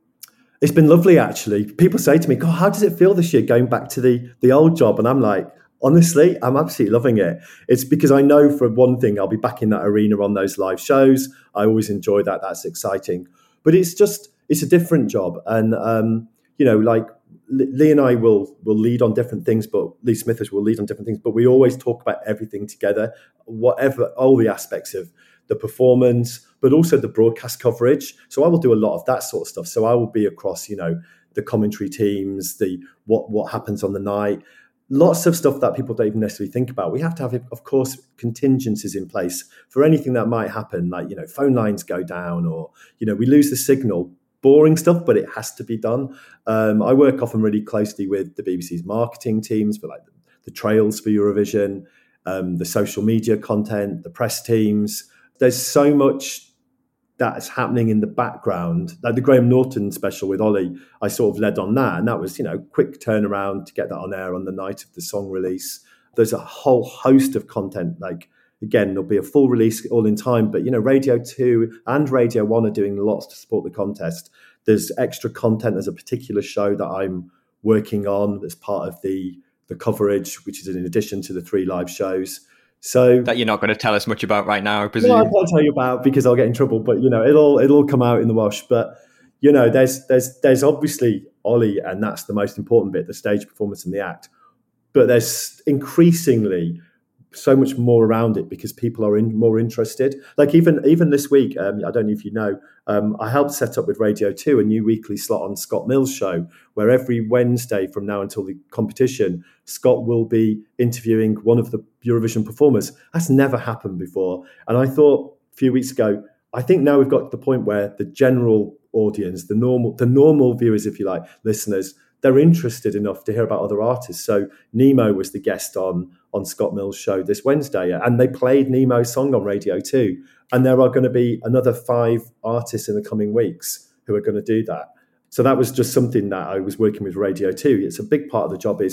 it's been lovely, actually. People say to me, "God, how does it feel this year going back to the the old job?" And I'm like, honestly, I'm absolutely loving it. It's because I know for one thing, I'll be back in that arena on those live shows. I always enjoy that. That's exciting. But it's just, it's a different job. And, um, you know, like Lee and I will will lead on different things, but Lee Smithers will lead on different things. But we always talk about everything together, whatever, all the aspects of the performance, but also the broadcast coverage. So I will do a lot of that sort of stuff. So I will be across, you know, the commentary teams, the what what happens on the night. Lots of stuff that people don't even necessarily think about. We have to have, of course, contingencies in place for anything that might happen, like, you know, phone lines go down or, you know, we lose the signal. Boring stuff, but it has to be done. Um, I work often really closely with the B B C's marketing teams for like the, the trails for Eurovision, um, the social media content, the press teams. There's so much that's happening in the background. Like the Graham Norton special with Ollie, I sort of led on that. And that was, you know, quick turnaround to get that on air on the night of the song release. There's a whole host of content. Like, again, there'll be a full release all in time. But, you know, Radio two and Radio one are doing lots to support the contest. There's extra content. There's a particular show that I'm working on as part of the, the coverage, which is in addition to the three live shows. So that you're not going to tell us much about right now, I presume. No, I can't tell you about because I'll get in trouble. But you know, it'll it'll come out in the wash. But you know, there's there's there's obviously Ollie, and that's the most important bit: the stage performance and the act. But there's increasingly so much more around it because people are in, more interested. Like even even this week, um, I don't know if you know, um, I helped set up with Radio two a new weekly slot on Scott Mills' show, where every Wednesday from now until the competition, Scott will be interviewing one of the Eurovision performers. That's never happened before. And I thought a few weeks ago, I think now we've got to the point where the general audience, the normal, the normal viewers, if you like, listeners, they're interested enough to hear about other artists. So Nemo was the guest on, on Scott Mills' show this Wednesday, and they played Nemo's song on Radio two. And there are going to be another five artists in the coming weeks who are going to do that. So that was just something that I was working with Radio two. It's a big part of the job is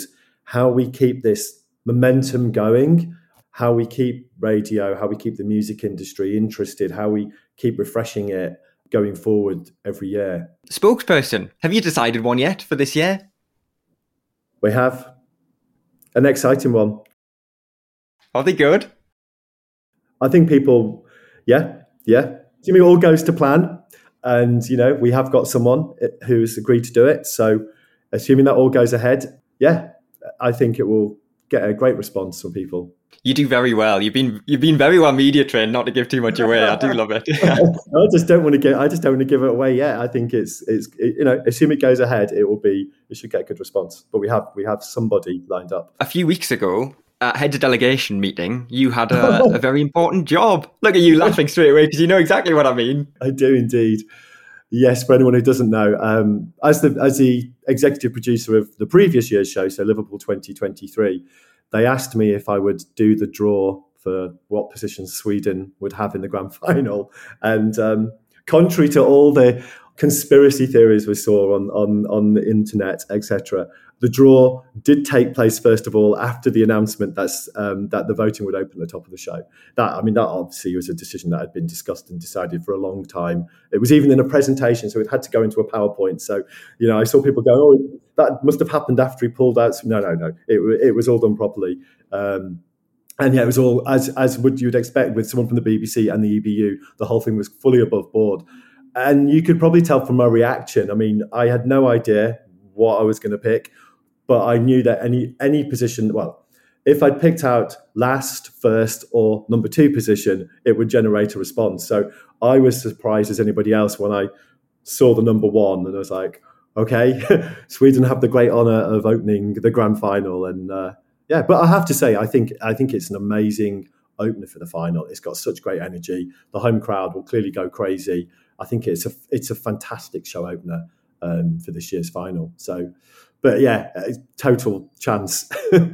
how we keep this momentum going, how we keep radio, how we keep the music industry interested, how we keep refreshing it going forward every year. Spokesperson, have you decided one yet for this year? We have an exciting one. Are they good? I think people, yeah, yeah. Assuming it all goes to plan, and you know we have got someone who's agreed to do it. So, assuming that all goes ahead, yeah, I think it will get a great response from people. You do very well. You've been you've been very well media trained. Not to give too much away, I do love it. I just don't want to give. I just don't want to give it away yet. I think it's it's it, you know, assume it goes ahead, it will be. It should get a good response. But we have we have somebody lined up. A few weeks ago, at head of delegation meeting, you had a, a very important job. Look at you laughing straight away because you know exactly what I mean. I do indeed. Yes, for anyone who doesn't know, um, as the as the executive producer of the previous year's show, so Liverpool twenty twenty-three, they asked me if I would do the draw for what position Sweden would have in the grand final. And um, contrary to all the conspiracy theories we saw on on, on the internet, et cetera, the draw did take place first of all after the announcement that's um, that the voting would open at the top of the show. That I mean, that obviously was a decision that had been discussed and decided for a long time. It was even in a presentation, so it had to go into a PowerPoint. So you know, I saw people going, "Oh, that must have happened after he pulled out." No, no, no. It it was all done properly. Um, And yeah, it was all as as would you'd expect with someone from the B B C and the E B U. The whole thing was fully above board, and you could probably tell from my reaction. I mean, I had no idea what I was going to pick, but I knew that any any position. Well, if I'd picked out last, first, or number two position, it would generate a response. So I was surprised as anybody else when I saw the number one, and I was like, okay, Sweden have the great honour of opening the grand final, and. Uh, Yeah, but I have to say, I think I think it's an amazing opener for the final. It's got such great energy. The home crowd will clearly go crazy. I think it's a it's a fantastic show opener um, for this year's final. So, but yeah, total chance.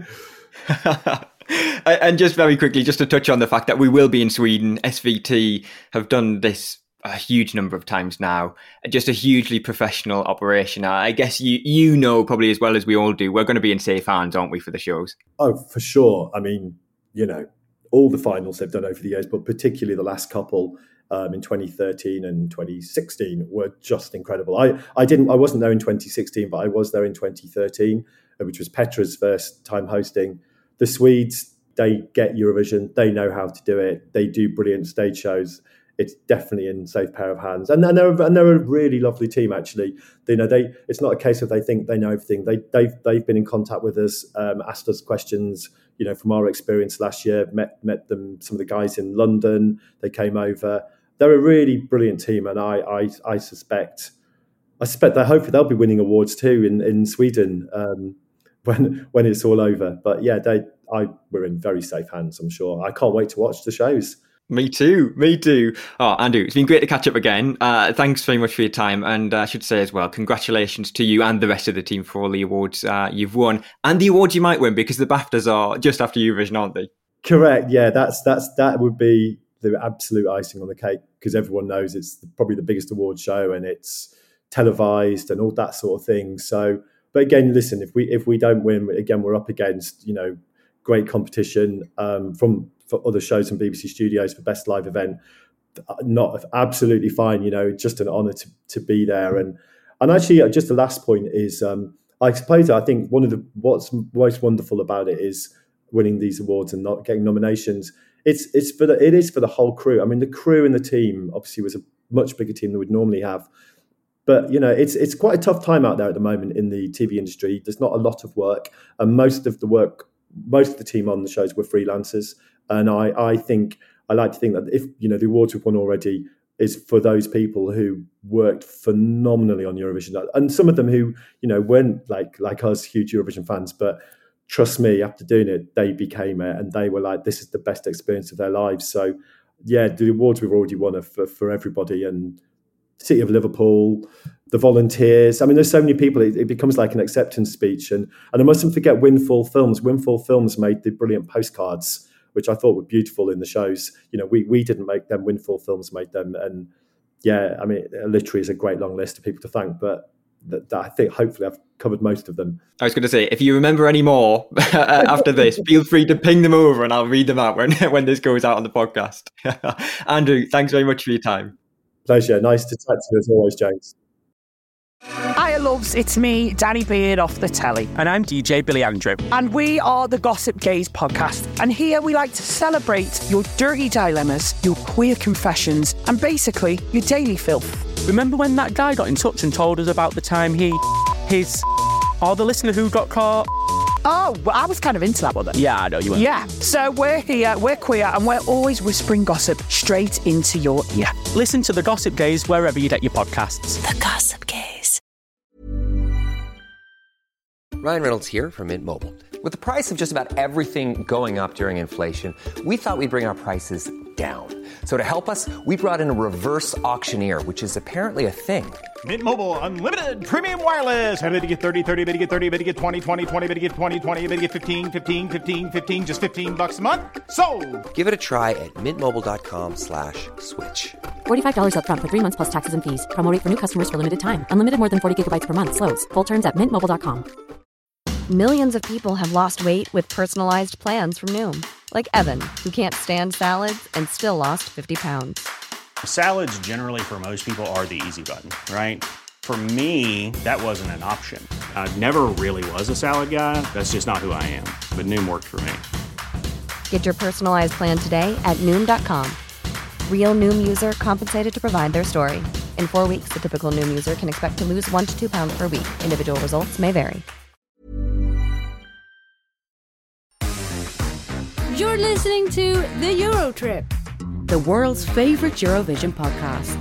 And just very quickly, just to touch on the fact that we will be in Sweden. S V T have done this a huge number of times now. Just a hugely professional operation. I guess you you know probably as well as we all do, we're going to be in safe hands, aren't we, for the shows? Oh, for sure. I mean, you know, all the finals they've done over the years, but particularly the last couple um, in twenty thirteen and twenty sixteen were just incredible. I, I didn't, I wasn't there in twenty sixteen, but I was there in twenty thirteen, which was Petra's first time hosting. The Swedes, they get Eurovision. They know how to do it. They do brilliant stage shows. It's definitely in safe pair of hands, and, and they're and they're a really lovely team. Actually, they know they. It's not a case of they think they know everything. They they've they've been in contact with us, um, asked us questions. You know, from our experience last year, met met them. Some of the guys in London, they came over. They're a really brilliant team, and I I, I suspect I suspect that hopefully they'll be winning awards too in in Sweden um, when when it's all over. But yeah, they I we're in very safe hands. I'm sure. I can't wait to watch the shows. Me too, me too. Oh, Andrew, it's been great to catch up again. Uh, thanks very much for your time. And uh, I should say as well, congratulations to you and the rest of the team for all the awards uh, you've won and the awards you might win, because the BAFTAs are just after Eurovision, aren't they? Correct. Yeah, that's that's that would be the absolute icing on the cake, because everyone knows it's probably the biggest award show and it's televised and all that sort of thing. So, but again, listen, if we if we don't win, again, we're up against, you know, great competition um, from for other shows and B B C Studios for best live event. Not absolutely fine, you know, just an honour to, to be there. And and actually, just the last point is, um, I suppose I think one of the what's most wonderful about it is winning these awards and not getting nominations. It's it's for the it is for the whole crew. I mean, the crew and the team obviously was a much bigger team than we'd normally have. But you know, it's it's quite a tough time out there at the moment in the T V industry. There's not a lot of work, and most of the work. Most of the team on the shows were freelancers, and I, I think I like to think that if you know the awards we've won already is for those people who worked phenomenally on Eurovision, and some of them who you know weren't like like us huge Eurovision fans, but trust me, after doing it, they became it, and they were like, this is the best experience of their lives. So yeah, the awards we've already won are for, for everybody, and City of Liverpool, the volunteers. I mean, there's so many people, it, it becomes like an acceptance speech. And and I mustn't forget Windfall Films. Windfall Films made the brilliant postcards, which I thought were beautiful in the shows. You know, we we didn't make them, Windfall Films made them. And yeah, I mean, literally is a great long list of people to thank. But that, that I think hopefully I've covered most of them. I was going to say, if you remember any more after this, feel free to ping them over and I'll read them out when, when this goes out on the podcast. Andrew, thanks very much for your time. Pleasure. Nice to chat to you as always, James. Hiya loves, it's me, Danny Beard off the telly. And I'm D J Billy Andrew. And we are the Gossip Gays podcast. And here we like to celebrate your dirty dilemmas, your queer confessions, and basically your daily filth. Remember when that guy got in touch and told us about the time he, his, or the listener who got caught? Oh, well, I was kind of into that one then. Yeah, I know you were. Yeah, so we're here, we're queer, and we're always whispering gossip straight into your ear. Listen to The Gossip Gays wherever you get your podcasts. The Gossip Gays. Ryan Reynolds here from Mint Mobile. With the price of just about everything going up during inflation, we thought we'd bring our prices down. So to help us, we brought in a reverse auctioneer, which is apparently a thing. Mint Mobile Unlimited Premium Wireless. How to get thirty, thirty, how to get thirty, how to get twenty, twenty, twenty, how to get twenty, twenty, how to get fifteen, fifteen, fifteen, fifteen, just fifteen bucks a month? Sold! Give it a try at mintmobile.com slash switch. forty-five dollars up front for three months plus taxes and fees. Promo rate for new customers for limited time. Unlimited more than forty gigabytes per month. Slows full terms at mint mobile dot com. Millions of people have lost weight with personalized plans from Noom. Like Evan, who can't stand salads and still lost fifty pounds. Salads generally for most people are the easy button, right? For me, that wasn't an option. I never really was a salad guy. That's just not who I am. But Noom worked for me. Get your personalized plan today at Noom dot com. Real Noom user compensated to provide their story. In four weeks, the typical Noom user can expect to lose one to two pounds per week. Individual results may vary. You're listening to The Eurotrip, the world's favourite Eurovision podcast.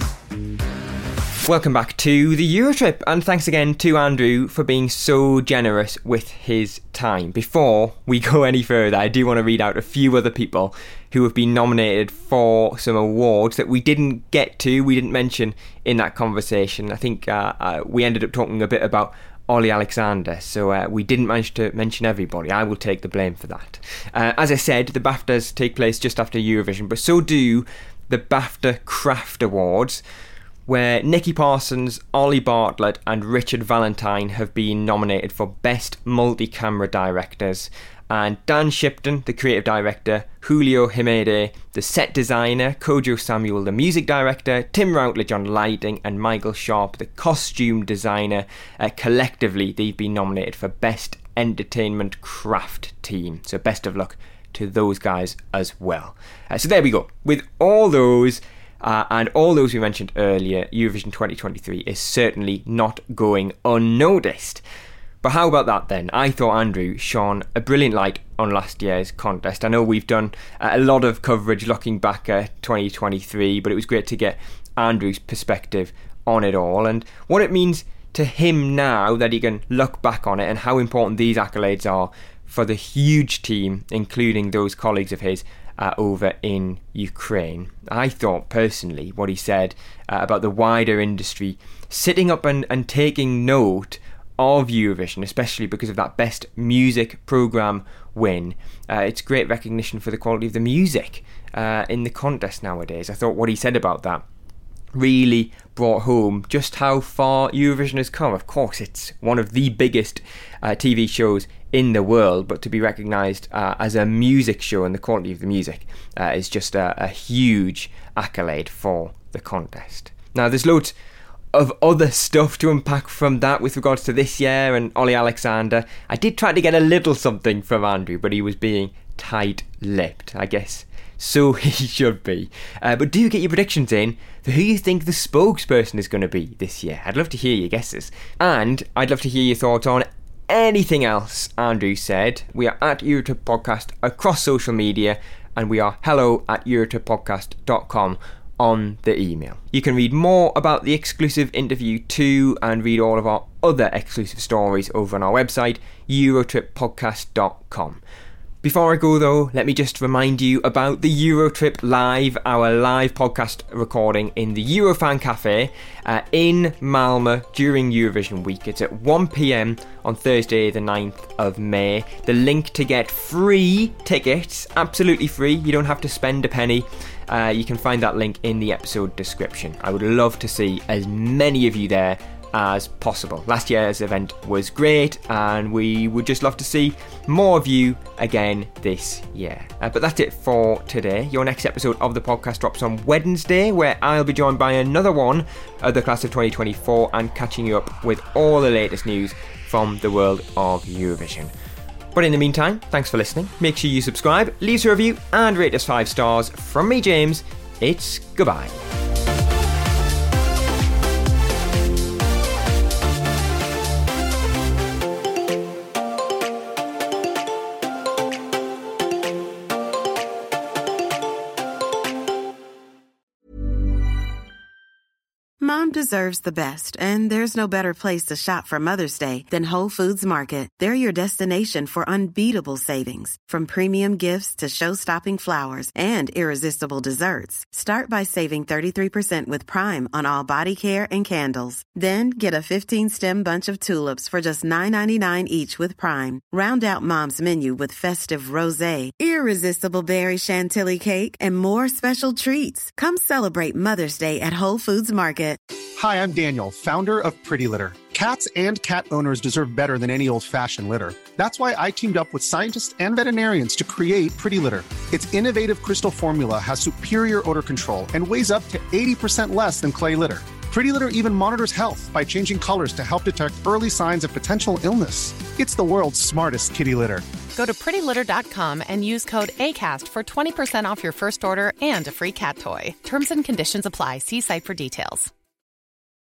Welcome back to the Eurotrip, and thanks again to Andrew for being so generous with his time. Before we go any further, I do want to read out a few other people who have been nominated for some awards that we didn't get to, we didn't mention in that conversation. I think uh, uh, we ended up talking a bit about Ollie Alexander, so uh, we didn't manage to mention everybody. I will take the blame for that. Uh, as I said, the BAFTAs take place just after Eurovision, but so do the BAFTA Craft Awards, where Nicky Parsons, Ollie Bartlett and Richard Valentine have been nominated for Best Multi-Camera Directors, and Dan Shipton, the creative director, Julio Himede, the set designer, Kojo Samuel, the music director, Tim Routledge on lighting, and Michael Sharp, the costume designer. Uh, collectively, they've been nominated for Best Entertainment Craft Team. So best of luck to those guys as well. Uh, so there we go. With all those, uh, and all those we mentioned earlier, Eurovision twenty twenty-three is certainly not going unnoticed. But how about that then? I thought Andrew shone a brilliant light on last year's contest. I know we've done a lot of coverage looking back at twenty twenty-three, but it was great to get Andrew's perspective on it all and what it means to him now that he can look back on it and how important these accolades are for the huge team, including those colleagues of his uh, over in Ukraine. I thought personally what he said uh, about the wider industry sitting up and, and taking note of Eurovision, especially because of that Best Music Programme win. Uh, it's great recognition for the quality of the music uh, in the contest nowadays. I thought what he said about that really brought home just how far Eurovision has come. Of course, it's one of the biggest uh, T V shows in the world, but to be recognised uh, as a music show and the quality of the music uh, is just a, a huge accolade for the contest. Now, there's loads of other stuff to unpack from that with regards to this year and Ollie Alexander. I did try to get a little something from Andrew, but he was being tight-lipped, I guess. So he should be. Uh, but do get your predictions in for who you think the spokesperson is going to be this year. I'd love to hear your guesses. And I'd love to hear your thoughts on anything else Andrew said. We are at Eurotrip Podcast across social media, and we are hello at eurotrip podcast dot com on the email. You can read more about the exclusive interview too, and read all of our other exclusive stories over on our website, eurotrip podcast dot com. Before I go though, let me just remind you about the Eurotrip Live, our live podcast recording in the Eurofan Cafe uh, in Malmö during Eurovision week. It's at one p.m. on Thursday the ninth of May. The link to get free tickets, absolutely free, you don't have to spend a penny. Uh, you can find that link in the episode description. I would love to see as many of you there as possible. Last year's event was great, and we would just love to see more of you again this year. Uh, but that's it for today. Your next episode of the podcast drops on Wednesday, where I'll be joined by another one of the class of twenty twenty-four and catching you up with all the latest news from the world of Eurovision. But in the meantime, thanks for listening. Make sure you subscribe, leave us a review, and rate us five stars. From me, James, it's goodbye. Mom deserves the best, and there's no better place to shop for Mother's Day than Whole Foods Market. They're your destination for unbeatable savings, from premium gifts to show-stopping flowers and irresistible desserts. Start by saving thirty-three percent with Prime on all body care and candles. Then get a fifteen-stem bunch of tulips for just nine ninety-nine each with Prime. Round out Mom's menu with festive rosé, irresistible berry chantilly cake, and more special treats. Come celebrate Mother's Day at Whole Foods Market. Hi, I'm Daniel, founder of Pretty Litter. Cats and cat owners deserve better than any old-fashioned litter. That's why I teamed up with scientists and veterinarians to create Pretty Litter. Its innovative crystal formula has superior odor control and weighs up to eighty percent less than clay litter. Pretty Litter even monitors health by changing colors to help detect early signs of potential illness. It's the world's smartest kitty litter. Go to pretty litter dot com and use code ACAST for twenty percent off your first order and a free cat toy. Terms and conditions apply. See site for details.